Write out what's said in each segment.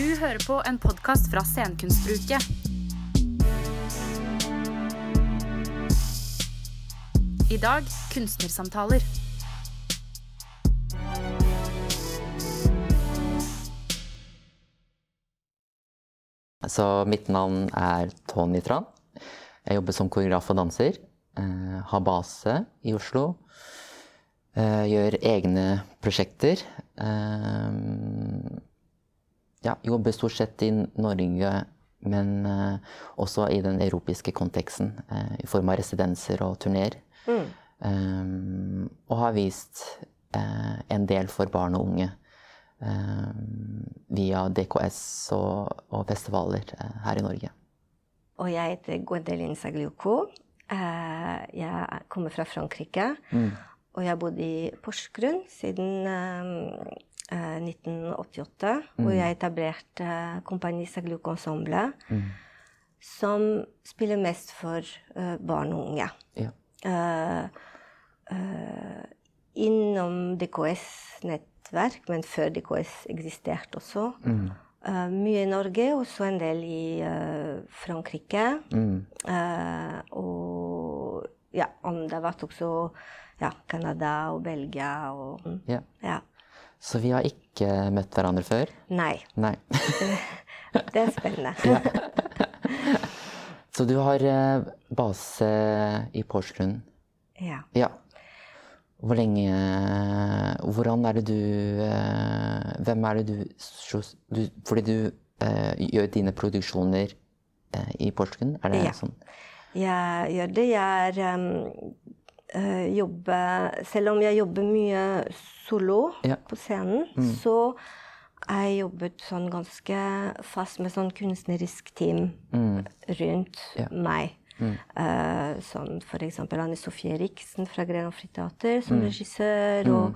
Du hører på en podcast fra Scenekunstuke. I dag, kunstnersamtaler. Så mitt navn Tony Tran. Jeg jobber som koreograf og danser. Har base i Oslo. Gjør egne prosjekter. Jobber stort sett i Norge, men også i den europeiske konteksten, i form av residenser og turnéer. Og har vist en del for barn og unge via DKS og festivaler her i Norge. Og jeg heter Gwendoline Sagliuco. Jeg kommer fra Frankrike, og jeg bodde i Porsgrunn siden 1988, hvor jeg etablerte kompani Sagliuco Ensemble, som spiller mest for barn og unge. Innom DKS-nettverk, men før DKS eksisterte også. Mye i Norge, også en del i Frankrike. Og det har vært også Canada og Belgia. Så vi har ikke møtt hverandre før? Nei. Det spennende. Så du har base i Porsgrunn? Ja. Hvordan det du, hvem det du, fordi du gjør dine produksjoner i Porsgrunn, det sånn? Jeg gjør det, selv om jeg jobber mye solo på scenen, så jeg jobbet sånn ganske fast med sånn kunstnerisk team rundt meg. Sånn for eksempel Anne-Sofie Riksen fra Grenofri Teater som regissør, og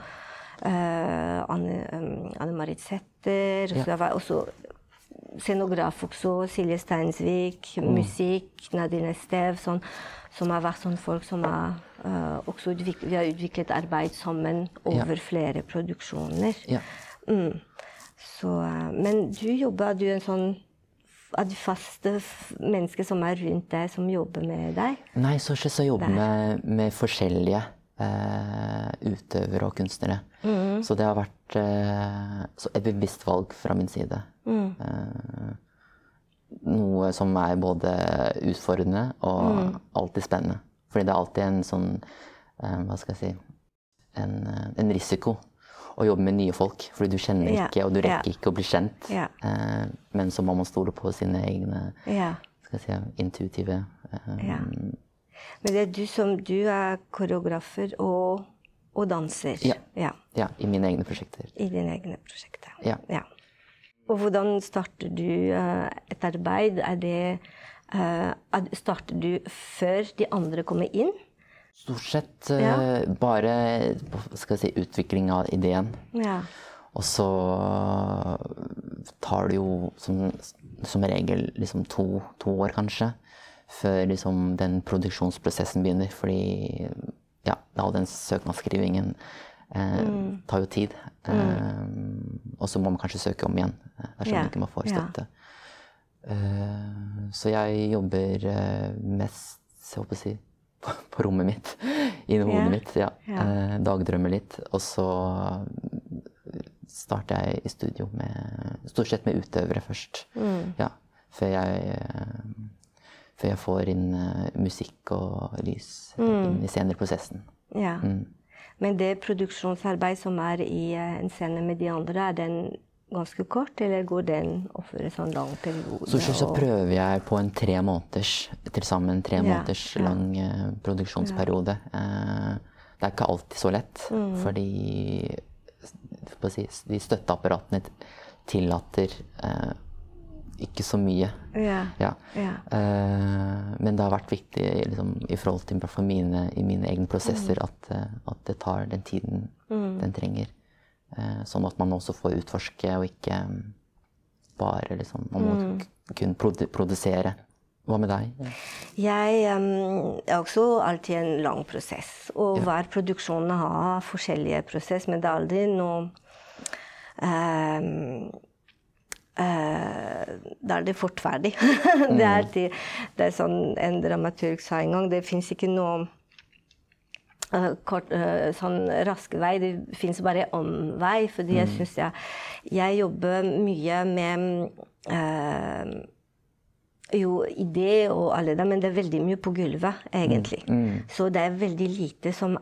Anne-Marit Sæther, og så jeg var også scenograf også, Silje Steinsvik, musikk, Nadine Stev, sånn, som har vært sånn folk som også vi har utviklet arbeid sammen over flere produksjoner. Så, men du en sånn, du faste mennesker som rundt deg, som jobber med deg? Nei, så ikke så jobber med forskjellige utøvere og kunstnere. Så det har vært et bevisst valg fra min side. Noe som både utfordrende og alltid spennende. Fordi det alltid en sånn, en risiko å jobbe med nye folk. Fordi du kjenner ikke, og du rekker ikke å bli kjent. Men så må man stole på sine egne, intuitive. Men det du koreografer og danser? Ja, i mine egne prosjekter. I dine egne prosjekter, ja. Og hvordan starter du et arbeid? Starter du før de andre kommer inn? Stort sett bare utvikling av ideen. Og så tar det jo som regel to år kanskje, før den produksjonsprosessen begynner. Fordi all den søknadsskrivingen tar jo tid. Og så må man kanskje søke om igjen, dersom ikke man får støtte. Så jeg jobber mest, på rommet mitt, inni hodet mitt, dagdrømmer litt. Og så starter jeg i studio stort sett med utøvere først. Før jeg får inn musikk og lys inn i sceneprosessen. Men det produksjonsarbeid som i en scene med de andre, den ganske kort, eller går den over en sånn lang periode? Så prøver jeg på en 3 måneders, til sammen 3 måneders lang produksjonsperiode. Det ikke alltid så lett, fordi de støtteapparatene tillater ikke så mye. Men det har vært viktig i forhold til i mine egne prosesser at det tar den tiden den trenger. Sånn at man også får utforske og ikke bare man må kun produsere. Hva med deg? Jeg også alltid en lang prosess, og hver produksjon har forskjellige prosess, men det aldri noe da det fort ferdig. Det sånn en dramaturg sa en gang, det finnes ikke noe sånn rask vei, det finnes bare omvei, fordi jeg synes jeg jobber mye med jo idé og alle det, men det veldig mye på gulvet, egentlig. Så det veldig lite som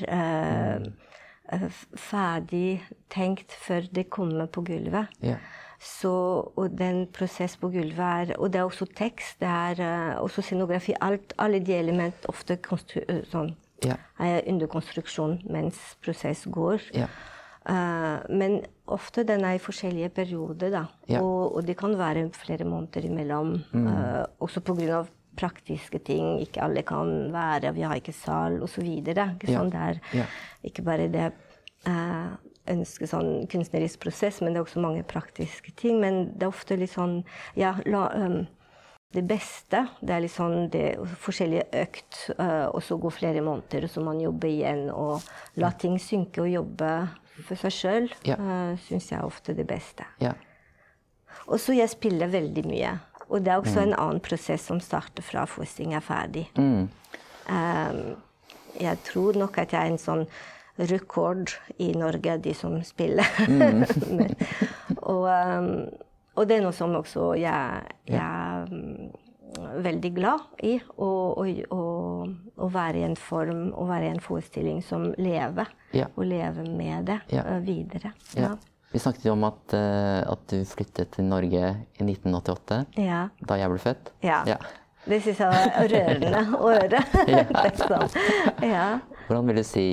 ferdig tenkt før det kommer på gulvet. Så, og den prosess på gulvet og det også tekst, det også scenografi, alle de element ofte sånn, under konstruksjon mens prosess går. Men ofte den i forskjellige perioder, da. Og det kan være flere måneder imellom, også på grunn av praktiske ting, ikke alle kan være, vi har ikke sal, og så videre. Ikke sånn, det ikke bare det ønske sånn kunstnerisk prosess, men det også mange praktiske ting, men det ofte litt sånn, det beste, det litt sånn det forskjellige økt, og så gå flere måneder, og så man jobber igjen, og la ting synke og jobbe for seg selv, synes jeg ofte det beste. Og så jeg spiller veldig mye, og det også en annen prosess som starter fra forestilling ferdig. Jeg tror nok at jeg en sånn rekord i Norge, de som spiller. Og det noe som også jeg veldig glad i, å være i en form, å være i en forestilling som lever, og leve med det videre. Vi snakket jo om at du flyttet til Norge i 1988, da jeg ble født. Det synes jeg var rørende å høre. Hvordan vil du si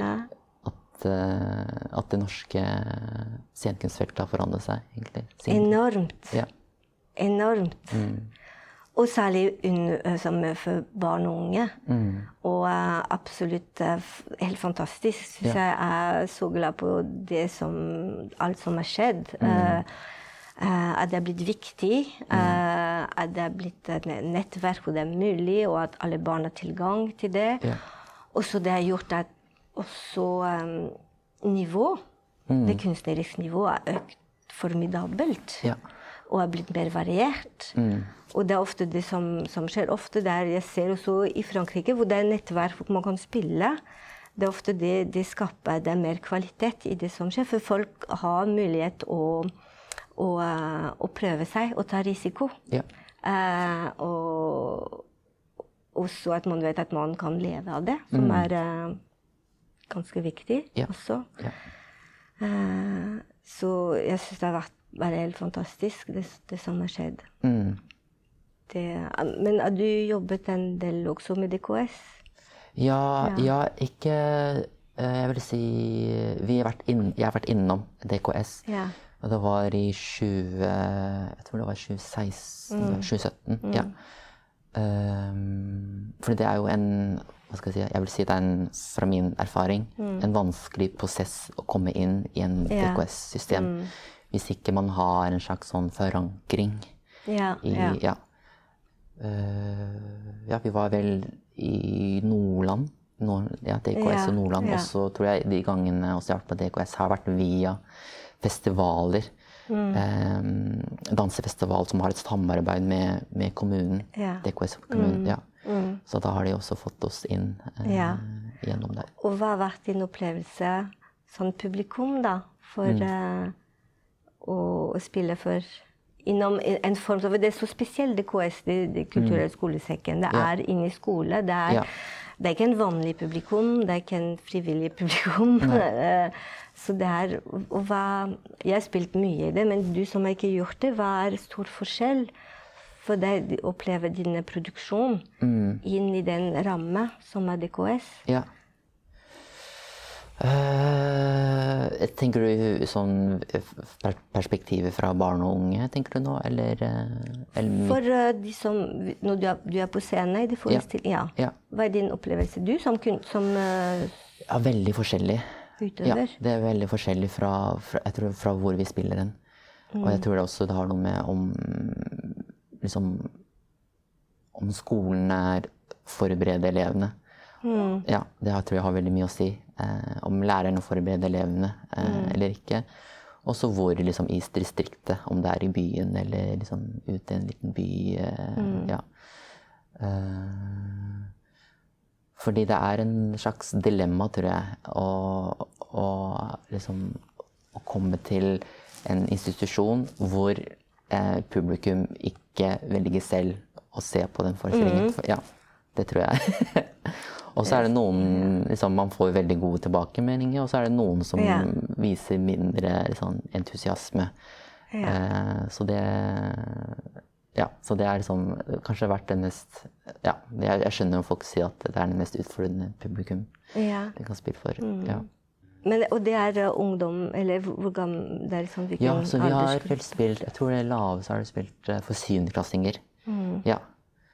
at det norske scenekunstfeltet har forandret seg, egentlig? Enormt. Enormt. Og særlig for barn og unge. Og absolutt helt fantastisk. Synes jeg så glad på det alt som har skjedd. At det blitt viktig, at det blitt et nettverk hvor det mulig, og at alle barn har tilgang til det. Og så det har gjort at også nivå, det kunstneriske nivået økt formidabelt, og har blitt mer variert. Og det ofte det som skjer, ofte der jeg ser også i Frankrike, hvor det nettverk hvor man kan spille, det ofte det skaper det mer kvalitet i det som skjer, for folk har mulighet å prøve seg, og ta risiko. Og også at man vet at man kan leve av det, som ganske viktig også. Så jeg synes det har vært bare helt fantastisk, det som har skjedd. Men har du jobbet en del også med DKS? Ikke, jeg vil si, jeg har vært innom DKS. Og det var i jeg tror det var 2016, 2017, for det jo hva skal jeg si, jeg vil si det fra min erfaring, en vanskelig prosess å komme inn i en DKS-system, hvis ikke man har en slags sånn forankring vi var vel i Nordland, DKS og Nordland, og så tror jeg de gangene også jeg har vært på DKS har vært via festivaler, dansefestival som har et samarbeid med kommunen, DKS kommunen, så da har de også fått oss inn gjennom der. Og hva har vært din opplevelse som publikum da, for å spille for innom en form, for det så spesielt DKS, det kulturelle skolesekken, det inne i skole, det ikke en vanlig publikum, det ikke en frivillig publikum. Så det jeg har spilt mye i det, men du som har ikke gjort det, hva stor forskjell for deg å oppleve din produksjon inn i den ramme som DKS? Tenker du sånn perspektivet fra barn og unge, tenker du nå, eller for de som, når du på scenen i de forestillinger, hva din opplevelse du som veldig forskjellig. Utøver? Det veldig forskjellig jeg tror, fra hvor vi spiller den. Og jeg tror det også det har noe med om skolen forbereder elevene. Det tror jeg har veldig mye å si. Om lærerne forbereder elevene eller ikke. Og så hvor liksom i distriktet, om det i byen eller liksom ute i en liten by, ja. Fordi det en slags dilemma, tror jeg, liksom, å komme til en institusjon hvor publikum ikke velger selv å se på den forestillingen. Ja, det tror jeg. Og så det noen, liksom, man får veldig gode tilbakemeldinger, og så det noen som viser mindre liksom, entusiasme. Så det liksom, kanskje vært det mest, ja, jeg skjønner jo folk sier at det det mest utfordrende publikum det kan spille for. Ja. Men, og det ungdom, eller hvor gammel, det liksom hvilken aldersgruppe? Ja, så vi har vel spilt, jeg tror det lave så har du spilt for 7.-klassinger. Ja.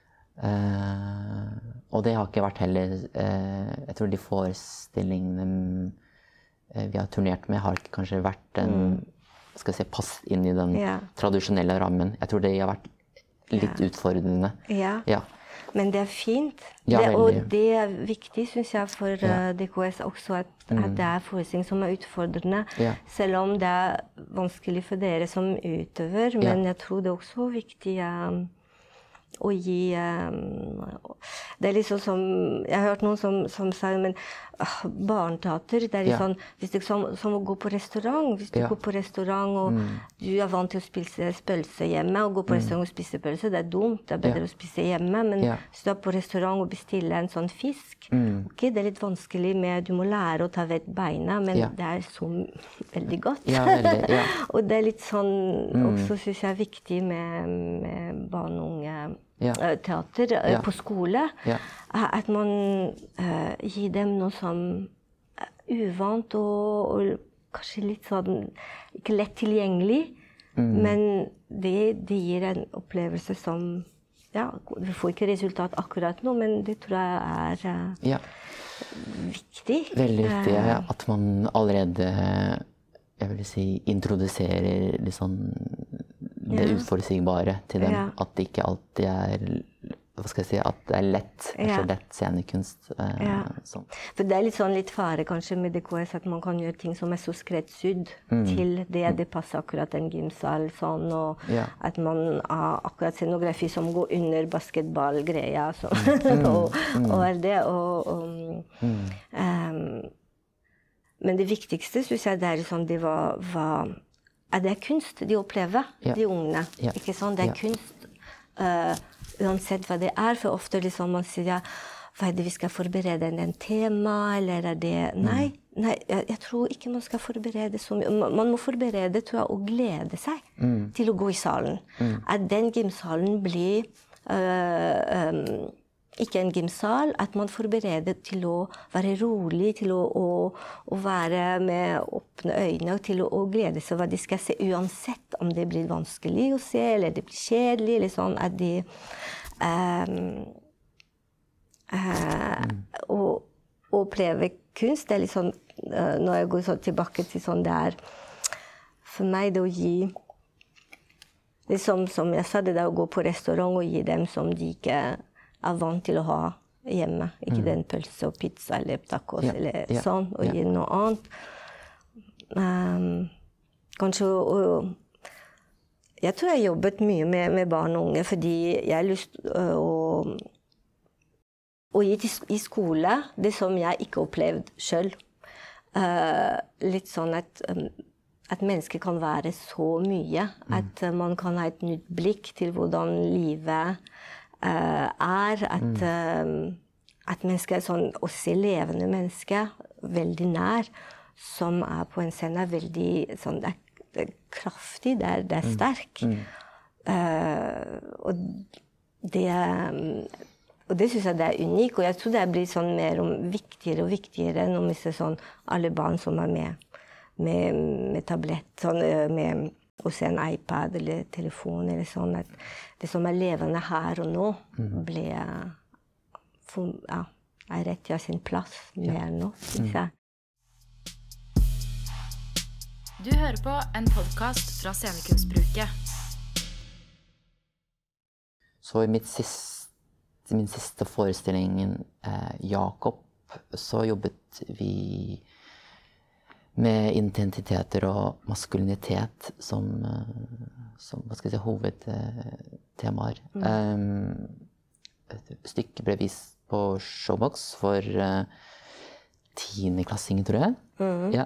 Og det har ikke vært heller, jeg tror de forestillingene vi har turnert med har ikke kanskje vært skal jeg si, pass inn i den tradisjonelle rammen. Jeg tror det har vært litt utfordrende. Ja. Men det fint. Ja, og det viktig, synes jeg, for DKS også, at det forestilling som utfordrende. Selv om det vanskelig for dere som utøver, men jeg tror det også viktig å gi det liksom som jeg har hørt noen som sa men barneteater det liksom hvis det som å gå på restaurant hvis du går på restaurant og du vant til å spise pølse hjemme og gå på restaurant og spise pølse det dumt det bedre å spise hjemme men hvis du på restaurant og bestille en sånn fisk ok, det litt vanskelig med du må lære å ta vekk beina men det så veldig godt og det litt sånn også synes jeg viktig med barn og unge teater på skole at man gir dem noe som uvant og kanskje litt sånn ikke lett tilgjengelig men det gir en opplevelse som vi får ikke resultat akkurat nå men det tror jeg viktig veldig viktig, at man allerede jeg vil si introduserer liksom det utforutsigbare til dem, at det ikke alltid hva skal jeg si, at det lett, så lett scenekunst. Sånn. For det litt sånn litt fare kanskje med DKS, at man kan gjøre ting som så skreddersydd til det passer akkurat en gymsal, sånn, og at man har akkurat scenografi som går under basketballgreia, sånn, og det, men det viktigste, synes jeg, det sånn, det var det kunst de opplever, de ungene. Ikke sånn, det kunst, uansett hva det for ofte liksom man sier, hva det vi skal forberede en tema, eller det... Nei, jeg tror ikke man skal forberede så mye. Man må forberede, tror jeg, å glede seg til å gå i salen. At den gymsalen blir... ikke en gymsal, at man forbereder til å være rolig, til å være med åpne øyne, og til å glede seg hva de skal se, uansett om det blir vanskelig å se, eller det blir kjedelig, eller sånn, at de å oppleve kunst, det litt sånn, når jeg går sånn tilbake til sånn det for meg det å gi, det som jeg sa, det å gå på restaurant og gi dem som de ikke vant til å ha hjemme. Ikke den pølse og pizza eller tacos eller sånn, og gi noe annet. Kanskje jeg tror jeg jobbet mye med barn og unge, fordi jeg har lyst å gi i skole det som jeg ikke opplevd selv. Litt sånn at mennesker kan være så mye, at man kan ha et nytt blikk til hvordan livet at mennesker sånn, å se levende mennesker veldig nær, som på en scene veldig sånn, det kraftig, det sterk. Og det synes jeg det unik, og jeg tror det blir sånn mer viktigere og viktigere når vi ser sånn, alle barn som med tablett, sånn, med å se en iPad eller telefon eller sånn, at det som levende her og nå blir rett til sin plass mer nå, synes jeg. Du hører på en podcast fra Scenekunstbruket. Så i min siste forestilling, Jakob, så jobbet vi med identiteter og maskulinitet som hva skal jeg si, hovedtemaer. Stykket ble vist på Showbox for 10-klassinger, tror jeg. Ja.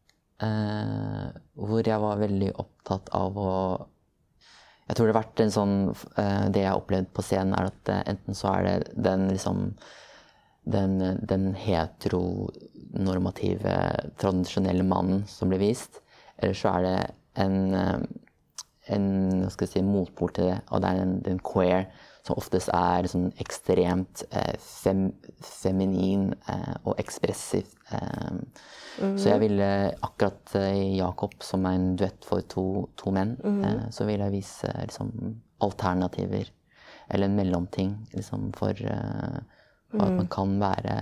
Hvor jeg var veldig opptatt av jeg tror det har vært en sånn det jeg har opplevd på scenen at enten så det den liksom den heteronormative, tradisjonelle mannen som blir vist, eller så det en hva skal jeg si, motpol til det, og det den queer som oftest liksom ekstremt feminin og ekspressiv. Så jeg ville akkurat Jakob som en duett for to menn, så ville jeg vise liksom, alternativer, eller en mellomting liksom, for at man kan være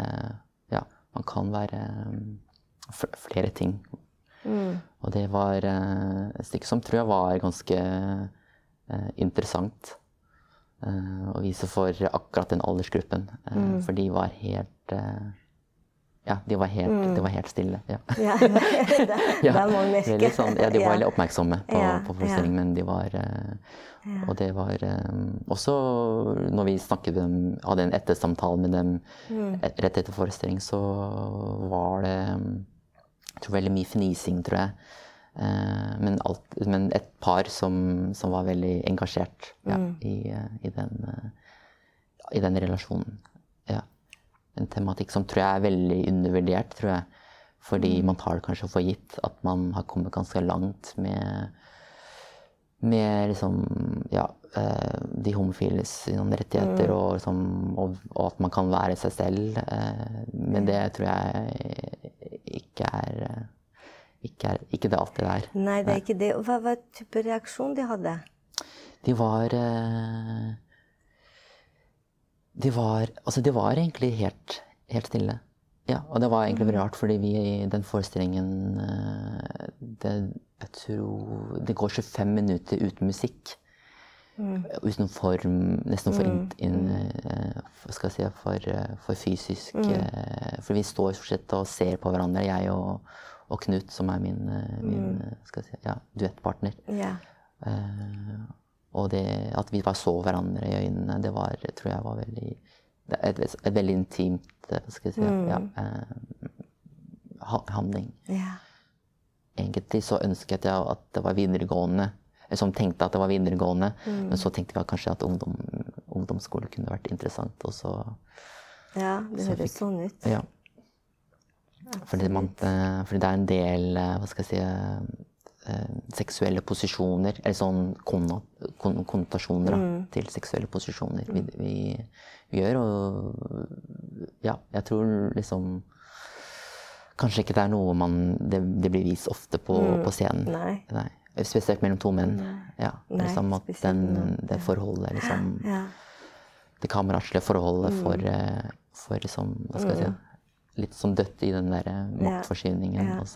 flere ting. Og det var et stykke som tror jeg var ganske interessant å vise for akkurat den aldersgruppen, for de var helt det var helt stille. Ja. Veldig sånn, de var veldig oppmerksomme på forestillingen, men de var og det var også når vi snakket med dem, hadde en ettersamtale med dem rett etter forestilling, så var det jeg tror veldig mye fnising, tror jeg. Men et par som var veldig engasjert i den relasjonen. Ja. En tematikk som tror jeg veldig undervurdert, tror jeg. Fordi man tar det kanskje for gitt at man har kommet ganske langt med liksom, de homofiles rettigheter og at man kan være seg selv. Men det tror jeg ikke det alltid er. Nei, det ikke det. Og hva type reaksjon de hadde? Det var egentlig helt stille. Ja, og det var egentlig veldig rart, fordi den forestillingen, jeg tror, det går 25 minutter uten musikk. Uten form, nesten hva skal jeg si, for fysisk, for vi står stort sett og ser på hverandre, jeg og Knut, som min skal jeg si, duettpartner. Og det at vi bare så hverandre i øynene, det tror jeg var veldig et veldig intimt, hva skal jeg si, handling. Egentlig så ønsket jeg at det var videregående, som tenkte at det var videregående, men så tenkte vi kanskje at ungdomsskole kunne vært interessant, og så det høres sånn ut. Ja. Fordi det en del, hva skal jeg si, seksuelle posisjoner, eller sånn konnotasjoner til seksuelle posisjoner vi gjør, og jeg tror liksom kanskje ikke det noe det blir vist ofte på scenen. Nei. Spesielt mellom to menn. Liksom at det forholdet, liksom, det kameratslige forholdet for liksom, hva skal jeg si, litt som dødt i den der maktforskyvningen også.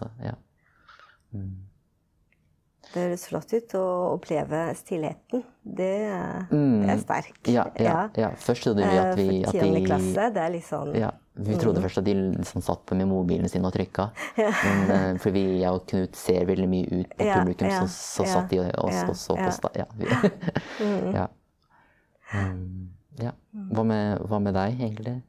Det høres flott ut å oppleve stillheten. Det sterk. Ja. Først trodde vi at de... For 10. klasse, det liksom... Ja, vi trodde først at de liksom satt med mobilen sin og trykket. Men for jeg og Knut ser veldig mye ut på publikum, så satt de oss også på Hva med deg, egentlig?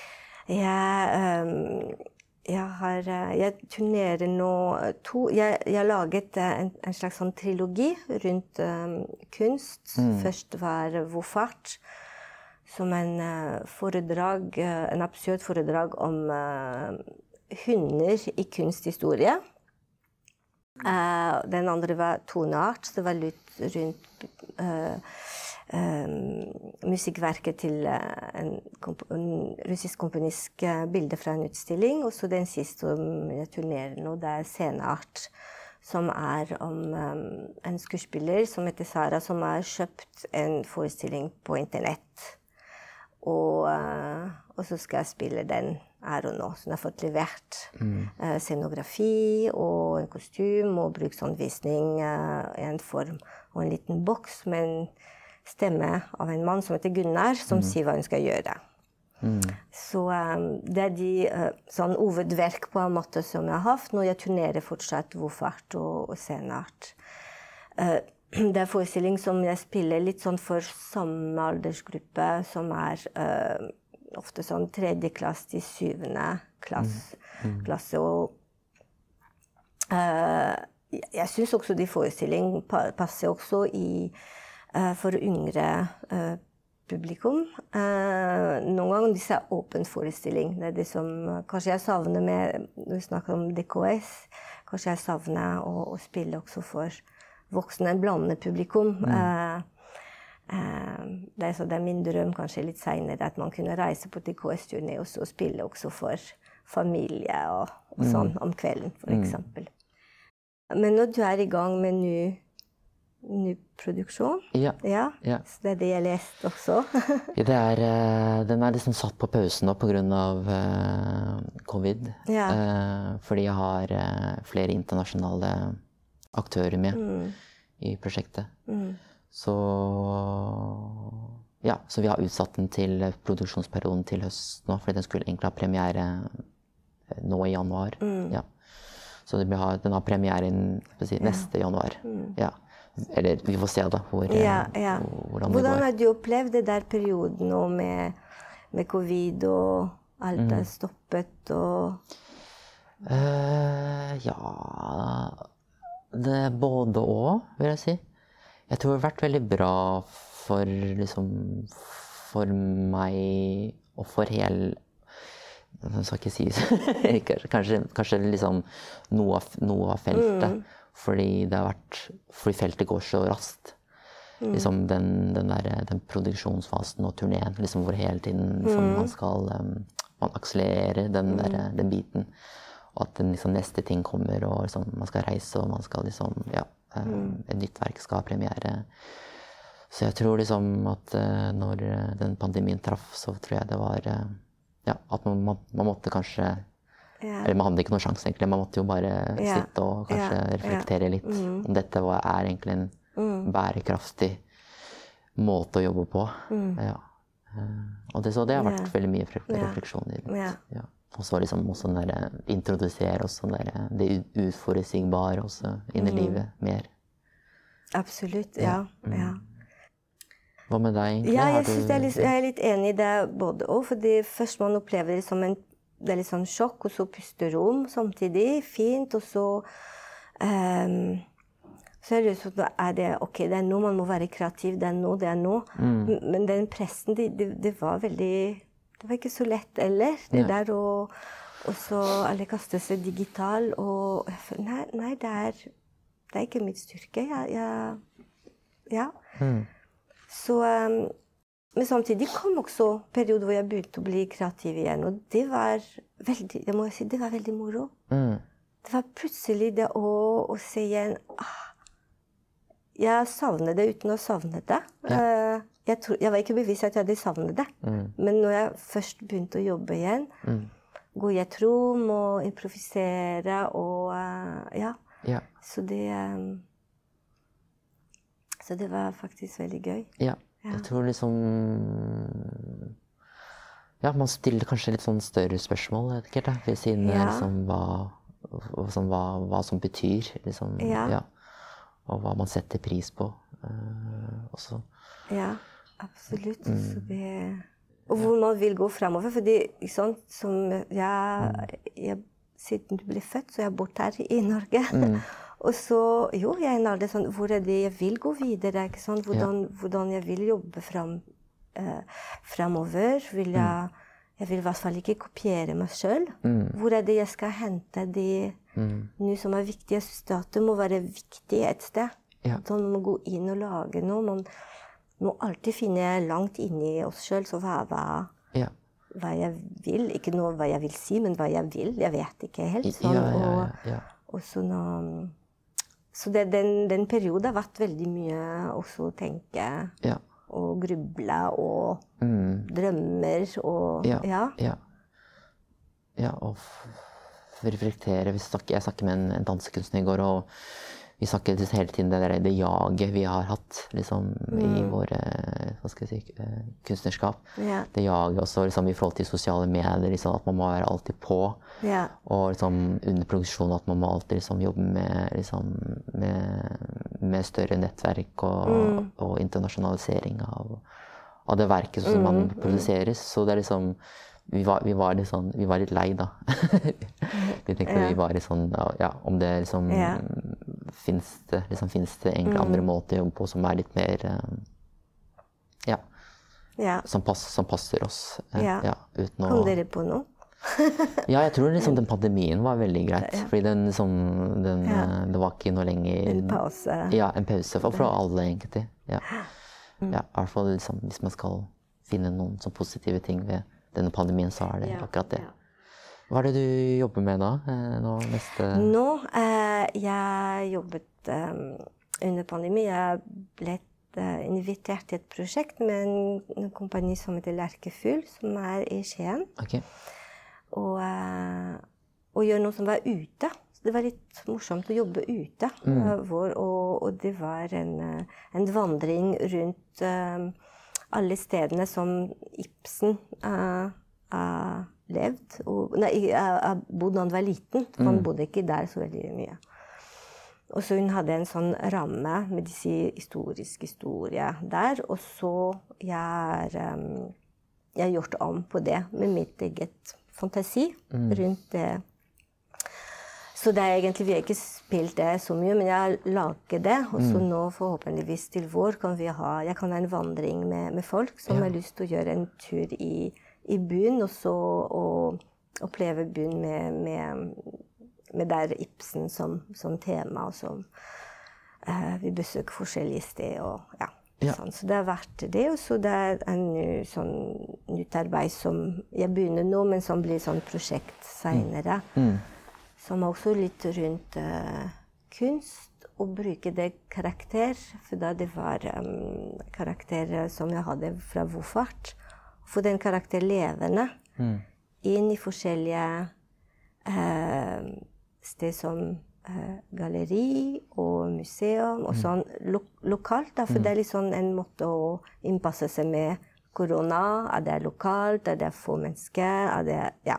Jeg turnerer nå jeg har laget en slags sånn trilogi rundt kunst. Først var Vofart, som en absurd foredrag om hunder i kunsthistorie. Den andre var Toneart, det var rundt musikkverket til en russisk komponist bilde fra en utstilling, og så den siste som jeg turnerer nå, det Sceneart, som om en skuespiller som heter Sara, som har kjøpt en forestilling på internett. Og så skal jeg spille den her og nå, så den har fått levert scenografi og en kostym og bruksanvisning i en form og en liten boks med en stemme av en mann som heter Gunnar, som sier hva hun skal gjøre. Så det de sånn hovedverk på en måte som jeg har haft når jeg turnerer fortsatt Wofart og scenart. Det forestilling som jeg spiller litt sånn for samme aldersgruppe, som ofte sånn 3. klasse til 7. klasse. Og jeg synes også de forestilling passer også for yngre publikum. Noen ganger disse åpen forestilling. Det det som kanskje jeg savner med, når vi snakker om DKS, kanskje jeg savner å spille også for voksne, en blandende publikum. Det er min drøm kanskje litt senere, at man kunne reise på DKS-turné og så spille også for familie og sånn om kvelden, for eksempel. Men når du i gang med ny produksjon, ja. Så det det jeg leste også. Den liksom satt på pausen nå på grunn av covid, fordi jeg har flere internasjonale aktører med i prosjektet. Så vi har utsatt den til produksjonsperioden til høst nå, fordi den skulle egentlig ha premiere nå i januar. Så den har premiere neste januar. Eller vi får se da hvordan det går. Hvordan har du opplevd det der perioden nå med covid og alt stoppet og... Det både og, vil jeg si. Jeg tror det har vært veldig bra for meg og for jeg skal ikke si kanskje liksom noe av feltet, fordi feltet går så raskt. Liksom den produksjonsfasen og turneen, liksom hvor hele tiden man akselererer den biten. Og at neste ting kommer, og man skal reise, og man skal et nytt verk skal ha premiere. Så jeg tror at når den pandemien traff, så tror jeg det var at man måtte kanskje eller man hadde ikke noen sjanse egentlig, man måtte jo bare sitte og kanskje reflektere litt om dette egentlig en bærekraftig måte å jobbe på. Og det har vært veldig mye refleksjon i det. Og så også introdusere oss det uforutsigbare også inn i livet mer. Absolutt, Hva med deg? Jeg synes jeg litt enig i det både og, fordi først man opplever det som det litt sånn sjokk, og så pusterom samtidig, fint, og så det sånn at ok, det nå man må være kreativ, det nå. Men den pressen, det var veldig... Det var ikke så lett eller, det der og så alle kastet seg digital, og nei, det er ikke mitt styrke, Så, men samtidig kom også perioder hvor jeg begynte å bli kreativ igjen, og det var veldig, det må jeg si, det var veldig moro. Det var plutselig det å se igjen, jeg savnet det uten å savne det. Jeg var ikke bevisst at jeg hadde savnet det. Men når jeg først begynte å jobbe igjen, gå i et rom og improvisere og så det var faktisk veldig gøy. Jeg tror man stiller kanskje litt sånn større spørsmål, ved siden hva som betyr, og hva man setter pris på også. Ja, absolutt. Og hvor man vil gå fremover, fordi som siden du ble født, så jeg har bodd her i Norge. Og så, jeg er en alder sånn, hvor det jeg vil gå videre, ikke sant? Hvordan jeg vil jobbe fremover. Jeg vil i hvert fall ikke kopiere meg selv. Hvor det jeg skal hente noe som er viktig? Jeg synes at det må være viktig et sted. Man må gå inn og lage noe. Man må alltid finne langt inni oss selv, så hva jeg vil. Ikke noe hva jeg vil si, men hva jeg vil. Jeg vet ikke helt. Og så den perioden har vært veldig mye også å tenke og gruble og drømmer og og reflektere. Jeg snakket med en dansekunstner i går, og vi snakker hele tiden det jaget vi har hatt liksom, i våre hva skal jeg si, kunstnerskap. Ja. Det jaget også liksom, i forhold til sosiale medier, liksom, at man må være alltid på. Ja. Og liksom, under produksjon at man må alltid liksom, jobbe med, liksom, med større nettverk og internasjonalisering av det verket som man produseres. Så det liksom, vi var litt lei da. Vi tenkte vi var litt sånn, ja, om det liksom, finnes det egentlig andre måter å jobbe på som litt mer, som passer oss. Uten Kom dere på noe? Ja, jeg tror liksom den pandemien var veldig greit, fordi det var ikke noe lenger... En pause. Ja, en pause for alle egentlig. Ja, i hvert fall liksom, hvis man skal finne noen sånn positive ting ved denne pandemien, så det akkurat det. Hva det du jobber med da? Nå, jeg jobbet under pandemien. Jeg ble invitert til et prosjekt med en kompani som heter Lerkefugl, som i Skien. Okay. Og gjør noe som var ute. Så det var litt morsomt å jobbe ute. Og det var en vandring rundt alle stedene som Ibsen har levd. Har bodd da han var liten. Han bodde ikke der så veldig mye. Og så hun hadde en sånn ramme med disse historiske historier der. Og så jeg har gjort om på det med mitt eget fantasi rundt det. Så det egentlig, vi har ikke spilt det så mye, men jeg lager det. Og så nå forhåpentligvis til vår kan jeg kan ha en vandring med folk som har lyst til å gjøre en tur i byen, og så oppleve byen med der Ibsen som tema, og så vi besøker forskjellige steder. Sånn. Så det har vært det, og så det en nytt arbeid som jeg begynner nå, men som blir sånn prosjekt senere. Som også litt rundt kunst, og bruke det karakter, for da det var karakter som jeg hadde fra Vofart. Få den karakter levende inn i forskjellige steder som galleri og museum, og sånn lokalt, da, for det litt sånn en måte å innpasse seg med korona, at det lokalt, at det få mennesker, at det,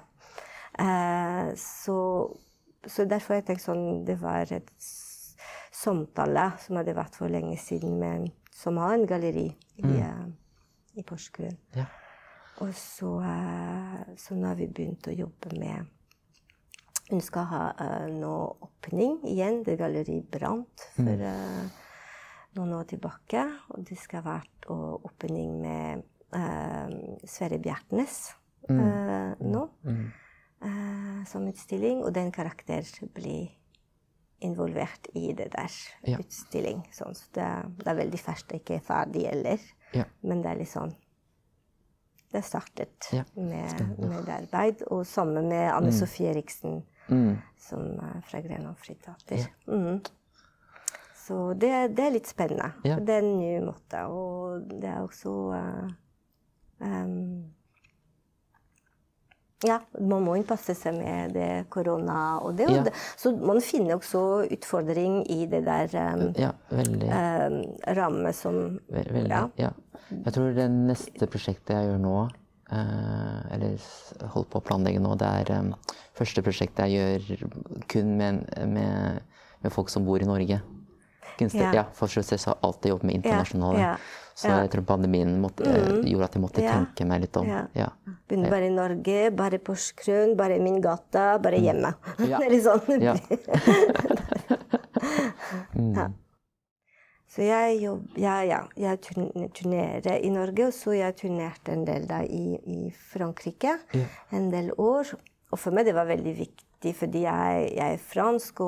Så derfor jeg tenkte sånn, det var et samtale som hadde vært for lenge siden, som har en galleri i Porsgrunn. Ja. Og så nå har vi begynt å jobbe med, hun skal ha noe åpning igjen, det galleri brant for noen år tilbake, og det skal ha vært åpning med Sverre Bjertnæs nå. Som utstilling, og den karakter blir involvert i det der utstilling. Sånn, så det veldig ferskt, ikke ferdig heller, men det litt sånn, det startet med det arbeid, og sammen med Anne Sofie Eriksen, som fra Grenland Friteater. Så det litt spennende, for det en ny måte, og det også man må innpasse seg med det korona og det. Så man finner også utfordring i det der ramme som... Jeg tror det neste prosjektet jeg gjør nå, eller holder på å planlegge nå, det første prosjektet jeg gjør kun med folk som bor i Norge. Først og fremst har jeg alltid jobbet med internasjonale. Så jeg tror pandemien gjorde at jeg måtte tenke meg litt om. Begynner bare i Norge, bare Porsgrunn, bare min gata, bare hjemme. Det litt sånn. Så jeg turnerer i Norge, og så jeg turnerte en del da i Frankrike, en del år. Og for meg det var veldig viktig, fordi jeg fransk,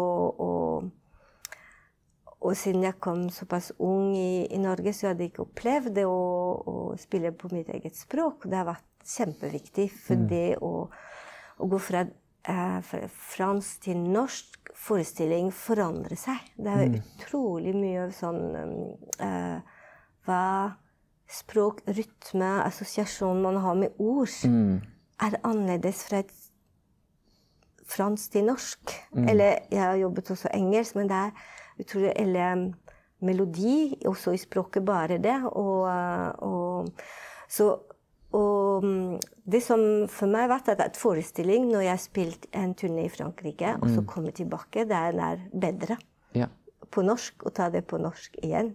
og siden jeg kom såpass ung i Norge, så hadde jeg ikke opplevd det å spille på mitt eget språk. Det har vært kjempeviktig, for det å gå fra fransk til norsk forestilling forandrer seg. Det utrolig mye sånn hva språk, rytme, assosiasjon man har med ord, annerledes fra et fransk til norsk. Eller jeg har jobbet også engelsk, men det utrolig, eller melodi, også i språket bare det. Og det som for meg har vært et forestilling når jeg har spilt en turné i Frankrike, og så kommer tilbake, det er bedre på norsk, og ta det på norsk igjen.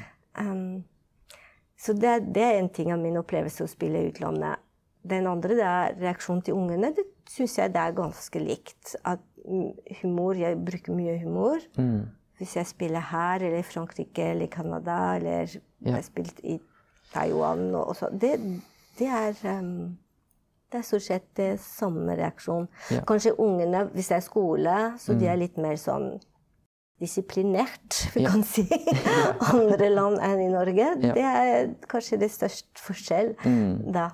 Så det er en ting av min opplevelse å spille i utlandet. Den andre, det er reaksjonen til ungene. Det synes jeg det er ganske likt. At humor, jeg bruker mye humor. Hvis jeg spiller her, eller i Frankrike, eller i Canada, eller jeg har spilt i Taiwan, og så. Det er stort sett det samme reaksjon. Kanskje ungene, hvis det er skole, så de er litt mer sånn disiplinert, vi kan si, andre land enn i Norge. Det er kanskje det største forskjell da.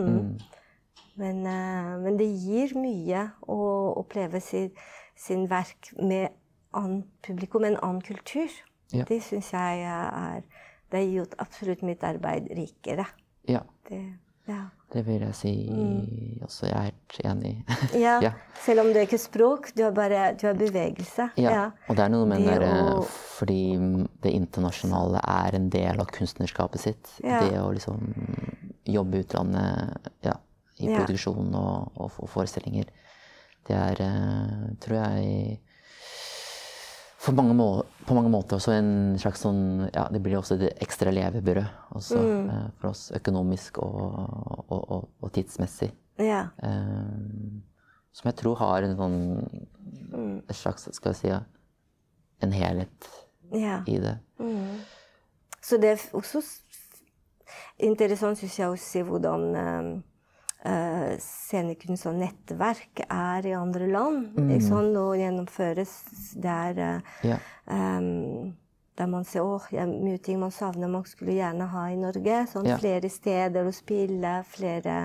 Men det gir mye å oppleve sin verk med annen publikum, en annen kultur. Det synes jeg det har gjort absolutt mitt arbeid rikere. Det vil jeg si også, jeg er helt enig. Selv om det ikke er språk, du har bevegelse. Og det er noe med fordi det internasjonale er en del av kunstnerskapet sitt. Det å liksom jobbe i utlandet, i produksjon og forestillinger. Det er, tror jeg, på mange måter også en slags sånn, det blir også det ekstra levebrød også, for oss økonomisk og tidsmessig. Som jeg tror har en sånn, et slags, skal jeg si, en helhet i det. Så det er også interessant, synes jeg, å se hvordan scenekunst og nettverk er i andre land, og gjennomføres der man ser, mye ting man savner, man skulle gjerne ha i Norge, flere steder å spille, flere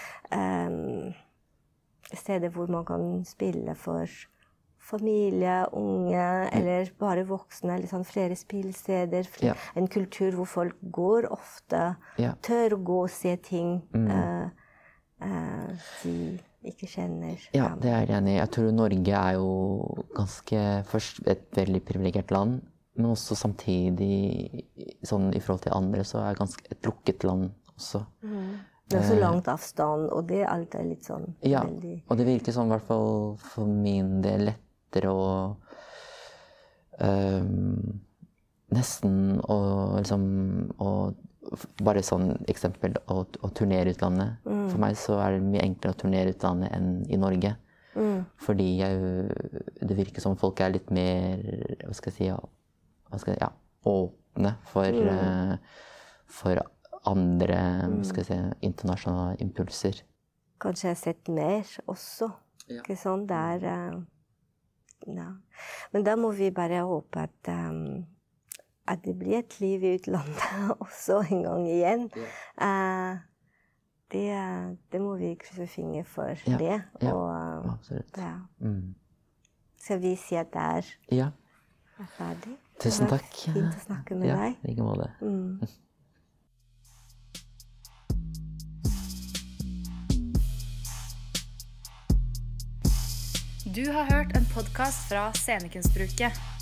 steder hvor man kan spille for familie, unge, eller bare voksne, eller flere spillesteder, en kultur hvor folk går ofte, tør å gå og se ting, de ikke kjenner. Det er jeg enig i. Jeg tror Norge er jo ganske først et veldig privilegert land, men også samtidig sånn i forhold til andre så er det ganske et lukket land også. Det er så langt avstand, og det alt er litt sånn veldig... og det virker sånn i hvert fall for min del lettere å nesten å bare sånn eksempel å turnere utlandet. For meg så er det mye enklere å turnere utlandet enn i Norge. Fordi det virker som folk er litt mer, åpne for andre, internasjonale impulser. Kanskje jeg har sett mer også. Ikke sånn der, Men da må vi bare håpe at det blir et liv i utlandet også en gang igjen. Det må vi krysse fingre for det. Absolutt. Skal vi si at det er ferdig? Tusen takk. Det var fint å snakke med deg. I like måte. Du har hørt en podcast fra Scenekunstbruket.